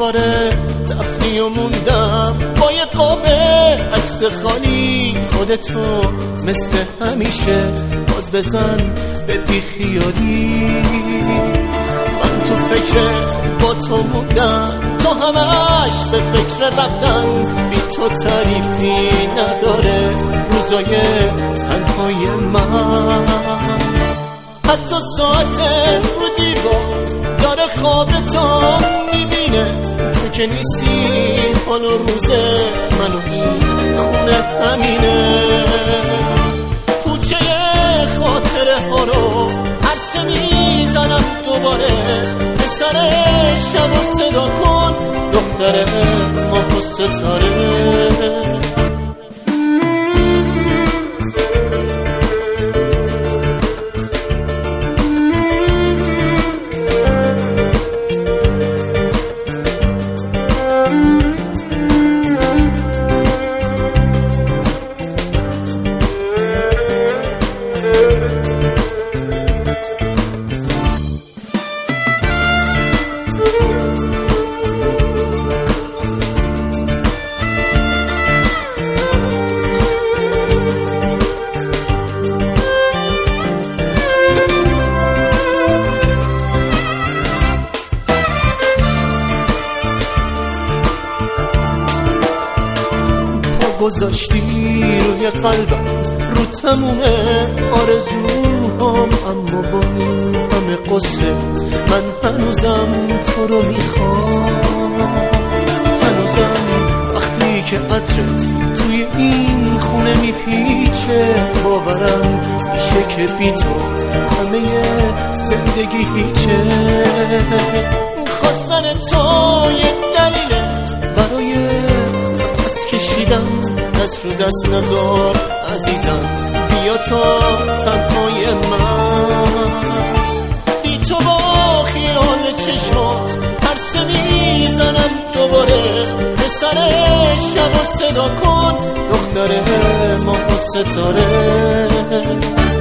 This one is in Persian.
دوباره دفنی و موندم با یه قاب عکس خالی خودتو مثل همیشه باز بزن به بیخیالی. من تو فکر با تو موندم، تو همش به فکر رفتن، بی تو تعریفی نداره روزای تنهای من. حتی ساعت رو دیوار داره خوابتو میبینه، تو که نیستی حال و روز من و این خونه همینه. کوچه خاطره ها رو عرصه میزنم دوباره، پسر شب و صدا کن دختر ماه و ستاره. گذاشتی روی قلبم، رو تموم آرزوهام، اما با این همه قصه من هنوزم تو رو میخوام. هنوزم وقتی که عطرت توی این خونه میپیچه، باورم میشه که بی تو همه زندگی هیچه. خواستن تو یه دلیله برای نفس کشیدم، دست رو دست نذار عزیزم، بیا تا تنهای من. بی تو با خیال چشمات پرسه میزنم دوباره، پسر شب و صدا کن دختر ماه و ستاره.